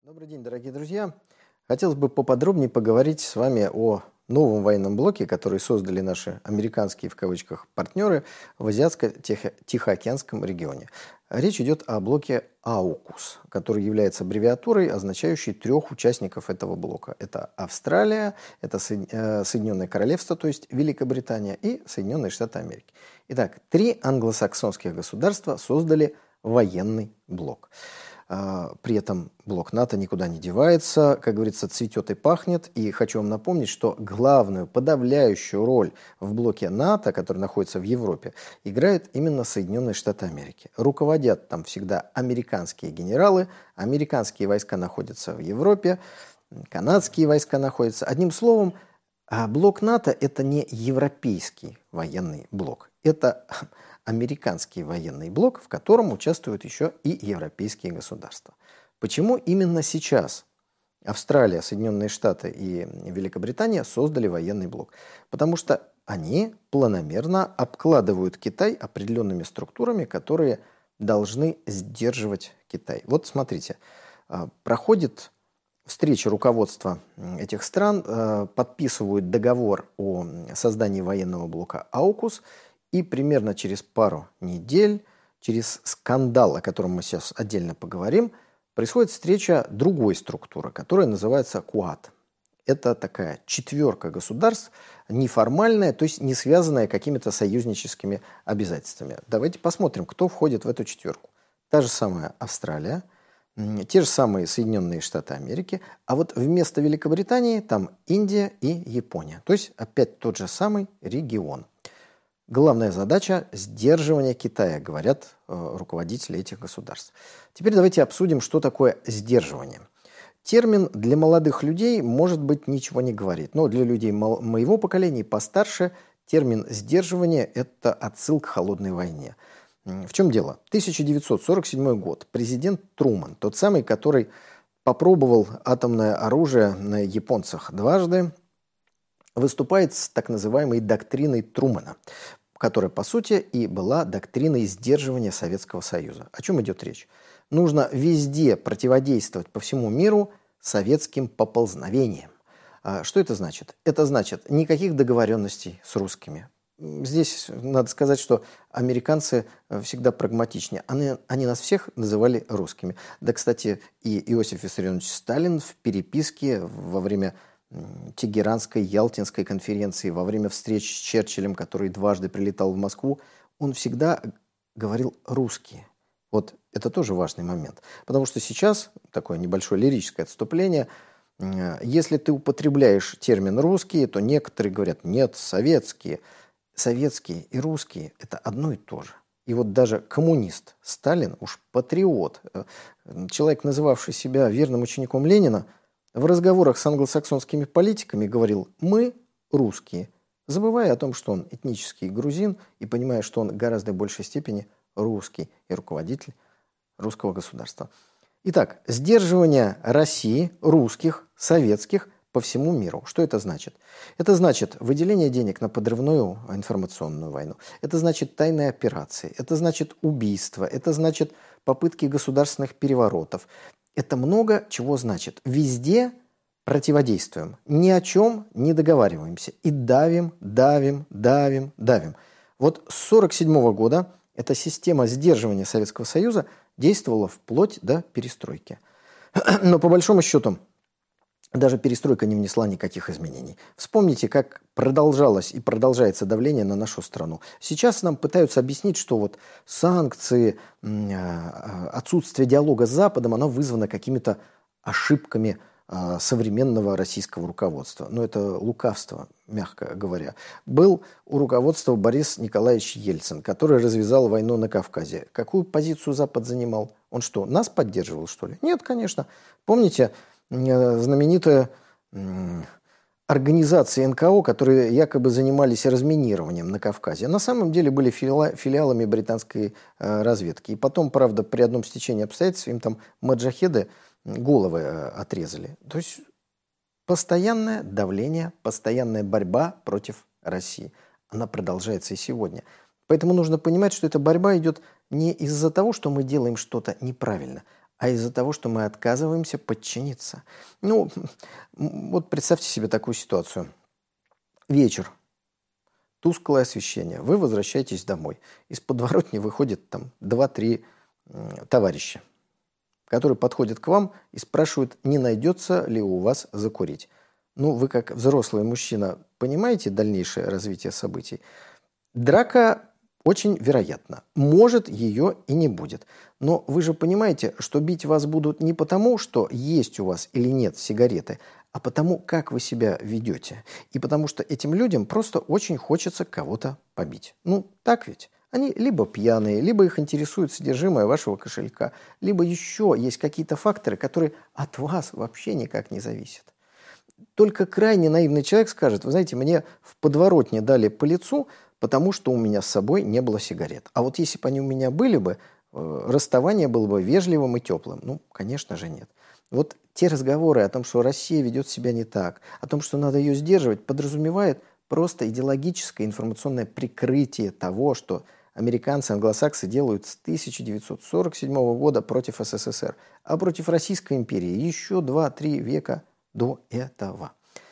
Добрый день, дорогие друзья. Хотелось бы поподробнее поговорить с вами о новом военном блоке, который создали наши американские, в кавычках, партнеры в Азиатско-Тихоокеанском регионе. Речь идет о блоке AUKUS, который является аббревиатурой, означающей трех участников этого блока. Это Австралия, это Соединенное Королевство, то есть Великобритания, и Соединенные Штаты Америки. Итак, три англосаксонских государства создали военный блок. При этом блок НАТО никуда не девается, как говорится, цветет и пахнет. И хочу вам напомнить, что главную, подавляющую роль в блоке НАТО, который находится в Европе, играют именно Соединенные Штаты Америки. Руководят там всегда американские генералы, американские войска находятся в Европе, канадские войска находятся. Одним словом, блок НАТО – это не европейский военный блок. Это американский военный блок, в котором участвуют еще и европейские государства. Почему именно сейчас Австралия, Соединенные Штаты и Великобритания создали военный блок? Потому что они планомерно обкладывают Китай определенными структурами, которые должны сдерживать Китай. Вот смотрите, проходит встреча руководства этих стран, подписывают договор о создании военного блока AUKUS, и примерно через пару недель, через скандал, о котором мы сейчас отдельно поговорим, происходит встреча другой структуры, которая называется КУАД. Это такая четверка государств, неформальная, то есть не связанная какими-то союзническими обязательствами. Давайте посмотрим, кто входит в эту четверку. Та же самая Австралия, те же самые Соединенные Штаты Америки, а вот вместо Великобритании там Индия и Япония. То есть опять тот же самый регион. Главная задача – сдерживание Китая, говорят руководители этих государств. Теперь давайте обсудим, что такое сдерживание. Термин для молодых людей, может быть, ничего не говорит, но для людей моего поколения и постарше термин «сдерживание» – это отсылка к холодной войне. В чем дело? 1947 год. Президент Труман, тот самый, который попробовал атомное оружие на японцах дважды, выступает с так называемой доктриной Трумана, которая, по сути, и была доктриной сдерживания Советского Союза. О чем идет речь? Нужно везде противодействовать по всему миру советским поползновениям. Что это значит? Это значит никаких договоренностей с русскими. Здесь надо сказать, что американцы всегда прагматичнее. Они нас всех называли русскими. Да, кстати, и Иосиф Виссарионович Сталин в переписке во время Тегеранской, Ялтинской конференции, во время встреч с Черчиллем, который дважды прилетал в Москву, он всегда говорил «русские». Вот это тоже важный момент. Потому что сейчас, такое небольшое лирическое отступление, если ты употребляешь термин «русские», то некоторые говорят «нет, советские». Советские и русские – это одно и то же. И вот даже коммунист Сталин, уж патриот, человек, называвший себя верным учеником Ленина, в разговорах с англосаксонскими политиками говорил «мы русские», забывая о том, что он этнический грузин и понимая, что он в гораздо большей степени русский и руководитель русского государства. Итак, сдерживание России, русских, советских по всему миру. Что это значит? Это значит выделение денег на подрывную информационную войну. Это значит тайные операции. Это значит убийства. Это значит попытки государственных переворотов. Это много чего значит. Везде противодействуем. Ни о чем не договариваемся. И давим, давим, давим, давим. Вот с 1947 года эта система сдерживания Советского Союза действовала вплоть до перестройки. Но по большому счету даже перестройка не внесла никаких изменений. Вспомните, как продолжалось и продолжается давление на нашу страну. Сейчас нам пытаются объяснить, что вот санкции, отсутствие диалога с Западом, оно вызвано какими-то ошибками современного российского руководства. Но это лукавство, мягко говоря. Был у руководства Борис Николаевич Ельцин, который развязал войну на Кавказе. Какую позицию Запад занимал? Он что, нас поддерживал, что ли? Нет, конечно. Помните знаменитая организации НКО, которые якобы занимались разминированием на Кавказе. На самом деле были филиалами британской разведки. И потом, правда, при одном стечении обстоятельств им там маджахеды головы отрезали. То есть постоянное давление, постоянная борьба против России. Она продолжается и сегодня. Поэтому нужно понимать, что эта борьба идет не из-за того, что мы делаем что-то неправильно, а из-за того, что мы отказываемся подчиниться. Ну, вот представьте себе такую ситуацию. Вечер, тусклое освещение, вы возвращаетесь домой. Из подворотни выходит там 2-3 товарища, которые подходят к вам и спрашивают, не найдется ли у вас закурить. Ну, вы как взрослый мужчина понимаете дальнейшее развитие событий? Драка очень вероятна. Может, ее и не будет. Но вы же понимаете, что бить вас будут не потому, что есть у вас или нет сигареты, а потому, как вы себя ведете. И потому что этим людям просто очень хочется кого-то побить. Ну, так ведь? Они либо пьяные, либо их интересует содержимое вашего кошелька, либо еще есть какие-то факторы, которые от вас вообще никак не зависят. Только крайне наивный человек скажет, вы знаете, мне в подворотне дали по лицу, потому что у меня с собой не было сигарет. А вот если бы они у меня были бы, расставание было бы вежливым и теплым. Ну, конечно же, нет. Вот те разговоры о том, что Россия ведет себя не так, о том, что надо ее сдерживать, подразумевает просто идеологическое информационное прикрытие того, что американцы, англосаксы делают с 1947 года против СССР, а против Российской империи еще 2-3 века до этого.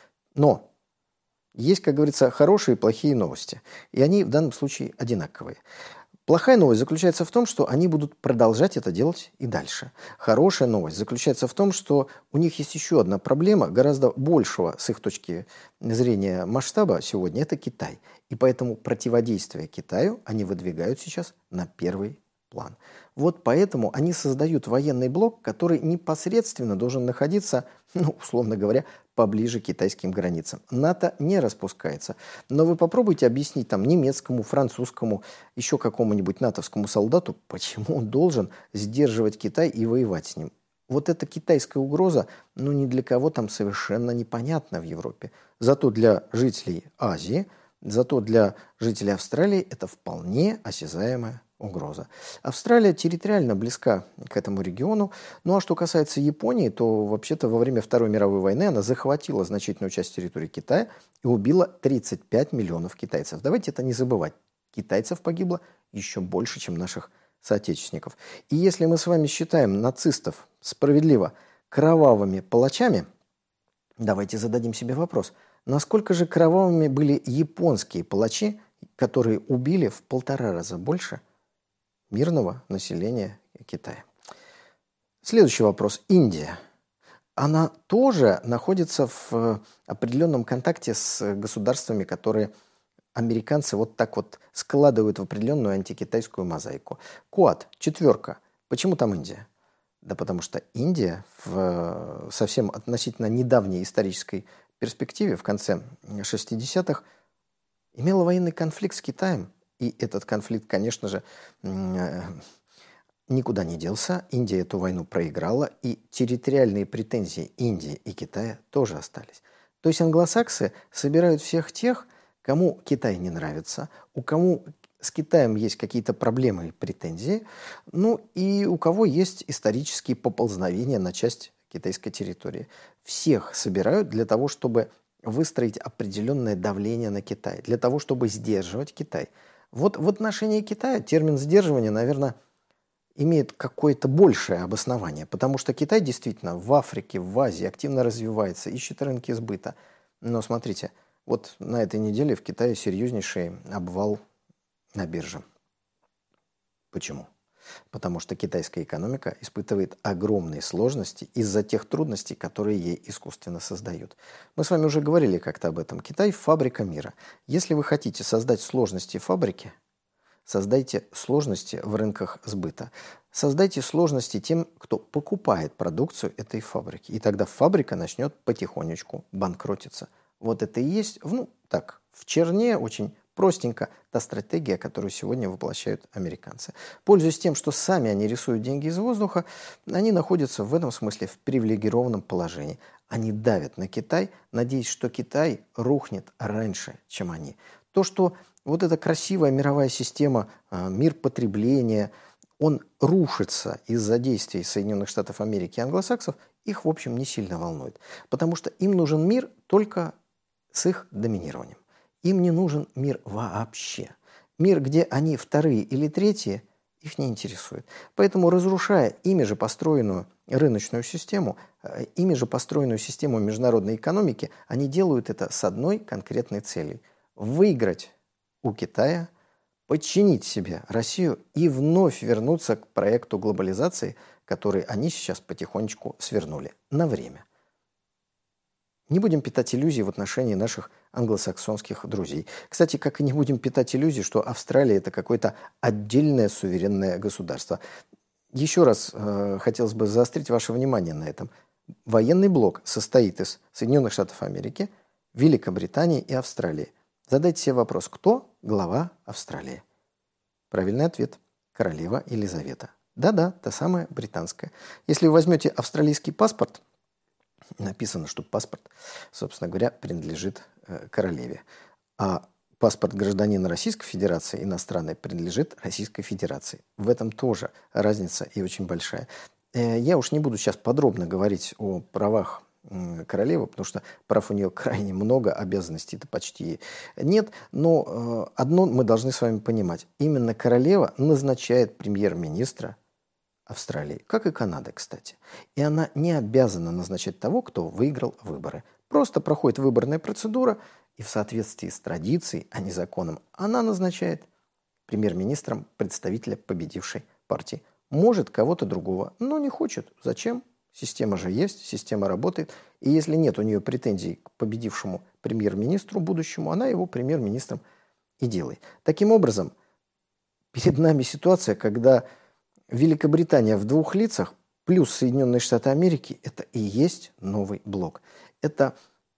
Но есть, как говорится, хорошие и плохие новости. И они в данном случае одинаковые. Плохая новость заключается в том, что они будут продолжать это делать и дальше. Хорошая новость заключается в том, что у них есть еще одна проблема, гораздо большего с их точки зрения масштаба сегодня, это Китай. И поэтому противодействие Китаю они выдвигают сейчас на первый план. Вот поэтому они создают военный блок, который непосредственно должен находиться, ну, условно говоря, поближе к китайским границам. НАТО не распускается. Но вы попробуйте объяснить там немецкому, французскому, еще какому-нибудь натовскому солдату, почему он должен сдерживать Китай и воевать с ним. Вот эта китайская угроза, ну, ни для кого там совершенно непонятна в Европе. Зато для жителей Азии, зато для жителей Австралии это вполне осязаемая угроза. Австралия территориально близка к этому региону. Ну а что касается Японии, то вообще-то во время Второй мировой войны она захватила значительную часть территории Китая и убила 35 миллионов китайцев. Давайте это не забывать. Китайцев погибло еще больше, чем наших соотечественников. И если мы с вами считаем нацистов справедливо кровавыми палачами, давайте зададим себе вопрос, насколько же кровавыми были японские палачи, которые убили в 1,5 раза больше мирного населения Китая. Следующий вопрос. Индия. Она тоже находится в определенном контакте с государствами, которые американцы вот так вот складывают в определенную антикитайскую мозаику. Куад, 4. Почему там Индия? Да потому что Индия в совсем относительно недавней исторической перспективе, в конце 60-х, имела военный конфликт с Китаем. И этот конфликт, конечно же, никуда не делся. Индия эту войну проиграла, и территориальные претензии Индии и Китая тоже остались. То есть англосаксы собирают всех тех, кому Китай не нравится, у кого с Китаем есть какие-то проблемы и претензии, ну и у кого есть исторические поползновения на часть китайской территории. Всех собирают для того, чтобы выстроить определенное давление на Китай, для того, чтобы сдерживать Китай. Вот в отношении Китая термин «сдерживание», наверное, имеет какое-то большее обоснование, потому что Китай действительно в Африке, в Азии активно развивается, ищет рынки сбыта. Но смотрите, вот на этой неделе в Китае серьезнейший обвал на бирже. Почему? Потому что китайская экономика испытывает огромные сложности из-за тех трудностей, которые ей искусственно создают. Мы с вами уже говорили как-то об этом. Китай – фабрика мира. Если вы хотите создать сложности фабрики, создайте сложности в рынках сбыта. Создайте сложности тем, кто покупает продукцию этой фабрики. И тогда фабрика начнет потихонечку банкротиться. Вот это и есть, в черне очень простенько та стратегия, которую сегодня воплощают американцы. Пользуясь тем, что сами они рисуют деньги из воздуха, они находятся в этом смысле в привилегированном положении. Они давят на Китай, надеясь, что Китай рухнет раньше, чем они. То, что вот эта красивая мировая система, мир потребления, он рушится из-за действий Соединенных Штатов Америки и англосаксов, их, в общем, не сильно волнует. Потому что им нужен мир только с их доминированием. Им не нужен мир вообще. Мир, где они вторые или третьи, их не интересует. Поэтому, разрушая ими же построенную рыночную систему, ими же построенную систему международной экономики, они делают это с одной конкретной целью – выиграть у Китая, подчинить себе Россию и вновь вернуться к проекту глобализации, который они сейчас потихонечку свернули на время. Не будем питать иллюзий в отношении наших англосаксонских друзей. Кстати, как и не будем питать иллюзий, что Австралия – это какое-то отдельное суверенное государство. Еще раз хотелось бы заострить ваше внимание на этом. Военный блок состоит из Соединенных Штатов Америки, Великобритании и Австралии. Задайте себе вопрос, кто глава Австралии? Правильный ответ – королева Елизавета. Да-да, та самая британская. Если вы возьмете австралийский паспорт, написано, что паспорт, собственно говоря, принадлежит королеве. А паспорт гражданина Российской Федерации иностранный принадлежит Российской Федерации. В этом тоже разница и очень большая. Я уж не буду сейчас подробно говорить о правах королевы, потому что прав у нее крайне много, обязанностей-то почти нет. Но одно мы должны с вами понимать. Именно королева назначает премьер-министра Австралии, как и Канады, кстати. И она не обязана назначать того, кто выиграл выборы. Просто проходит выборная процедура, и в соответствии с традицией, а не законом, она назначает премьер-министром представителя победившей партии. Может кого-то другого, но не хочет. Зачем? Система же есть, система работает. И если нет у нее претензий к победившему премьер-министру будущему, она его премьер-министром и делает. Таким образом, перед нами ситуация, когда Великобритания в двух лицах плюс Соединенные Штаты Америки – это и есть новый блок. Это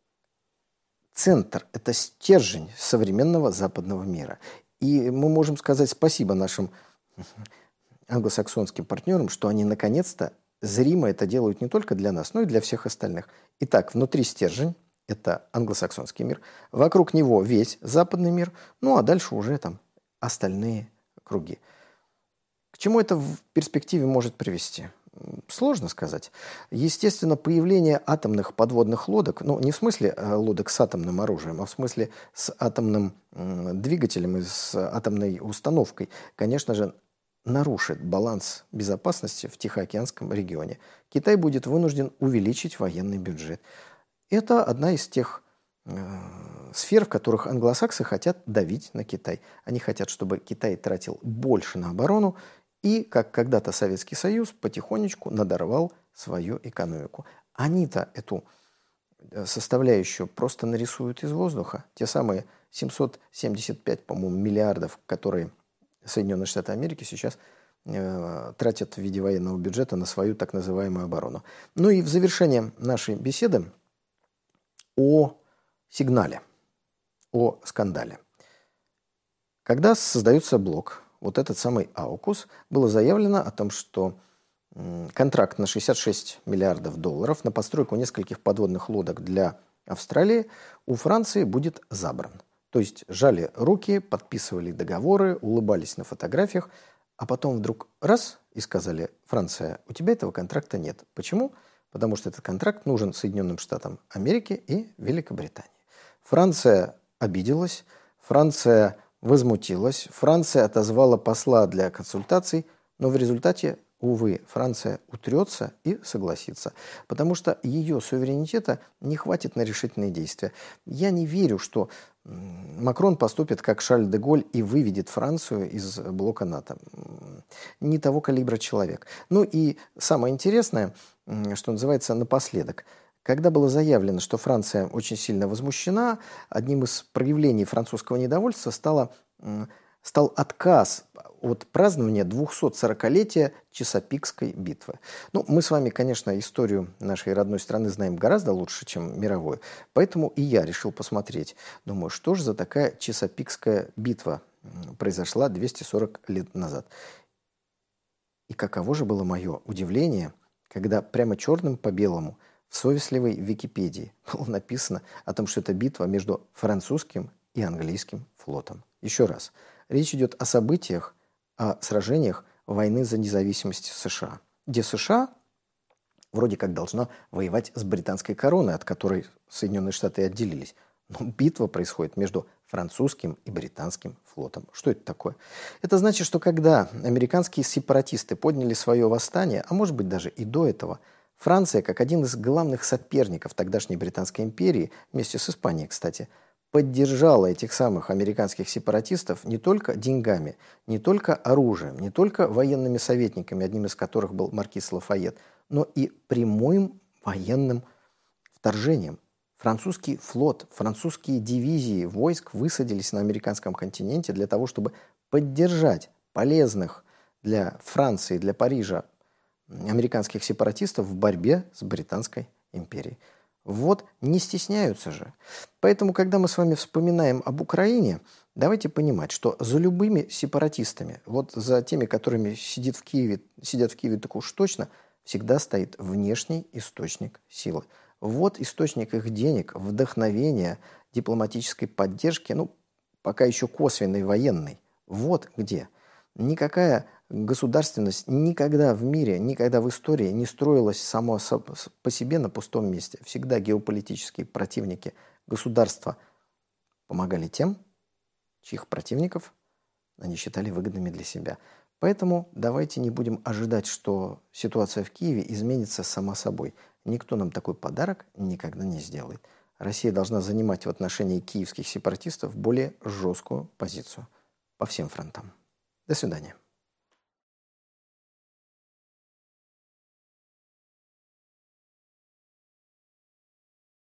центр, это стержень современного западного мира. И мы можем сказать спасибо нашим англосаксонским партнерам, что они наконец-то зримо это делают не только для нас, но и для всех остальных. Итак, внутри стержень – это англосаксонский мир, вокруг него весь западный мир, ну а дальше уже там остальные круги. К чему это в перспективе может привести? Сложно сказать. Естественно, появление атомных подводных лодок, ну не в смысле лодок с атомным оружием, а в смысле с атомным двигателем и с атомной установкой, конечно же, нарушит баланс безопасности в Тихоокеанском регионе. Китай будет вынужден увеличить военный бюджет. Это одна из тех сфер, в которых англосаксы хотят давить на Китай. Они хотят, чтобы Китай тратил больше на оборону и, как когда-то Советский Союз, потихонечку надорвал свою экономику. Они-то эту составляющую просто нарисуют из воздуха. Те самые 775, по-моему, миллиардов, которые Соединенные Штаты Америки сейчас тратят в виде военного бюджета на свою так называемую оборону. Ну и в завершение нашей беседы о сигнале, о скандале. Когда создается блок, вот этот самый AUKUS, было заявлено о том, что контракт на 66 миллиардов долларов на постройку нескольких подводных лодок для Австралии у Франции будет забран. То есть жали руки, подписывали договоры, улыбались на фотографиях, а потом вдруг раз и сказали: Франция, у тебя этого контракта нет. Почему? Потому что этот контракт нужен Соединенным Штатам Америки и Великобритании. Франция обиделась, Франция возмутилась, Франция отозвала посла для консультаций, но в результате, увы, Франция утрется и согласится, потому что ее суверенитета не хватит на решительные действия. Я не верю, что Макрон поступит как Шарль де Голль и выведет Францию из блока НАТО. Не того калибра человек. Ну и самое интересное, что называется, напоследок. Когда было заявлено, что Франция очень сильно возмущена, одним из проявлений французского недовольства стал отказ от празднования 240-летия Чесапикской битвы. Ну, мы с вами, конечно, историю нашей родной страны знаем гораздо лучше, чем мировую, поэтому и я решил посмотреть. Думаю, что же за такая Чесапикская битва произошла 240 лет назад. И каково же было мое удивление, когда прямо черным по белому в совестливой Википедии было написано о том, что это битва между французским и английским флотом. Еще раз, речь идет о событиях, о сражениях войны за независимость США, где США вроде как должна воевать с британской короной, от которой Соединенные Штаты отделились. Но битва происходит между французским и британским флотом. Что это такое? Это значит, что когда американские сепаратисты подняли свое восстание, а может быть даже и до этого, Франция, как один из главных соперников тогдашней Британской империи, вместе с Испанией, кстати, поддержала этих самых американских сепаратистов не только деньгами, не только оружием, не только военными советниками, одним из которых был маркиз Лафайет, но и прямым военным вторжением. Французский флот, французские дивизии войск высадились на американском континенте для того, чтобы поддержать полезных для Франции, для Парижа американских сепаратистов в борьбе с Британской империей. Вот не стесняются же. Поэтому, когда мы с вами вспоминаем об Украине, давайте понимать, что за любыми сепаратистами, вот за теми, которыми сидят в Киеве так уж точно, всегда стоит внешний источник силы. Вот источник их денег, вдохновения, дипломатической поддержки, пока еще косвенной военной. Вот где. Никакая государственность никогда в мире, никогда в истории не строилась само по себе на пустом месте. Всегда геополитические противники государства помогали тем, чьих противников они считали выгодными для себя. Поэтому давайте не будем ожидать, что ситуация в Киеве изменится сама собой. Никто нам такой подарок никогда не сделает. Россия должна занимать в отношении киевских сепаратистов более жесткую позицию по всем фронтам. До свидания.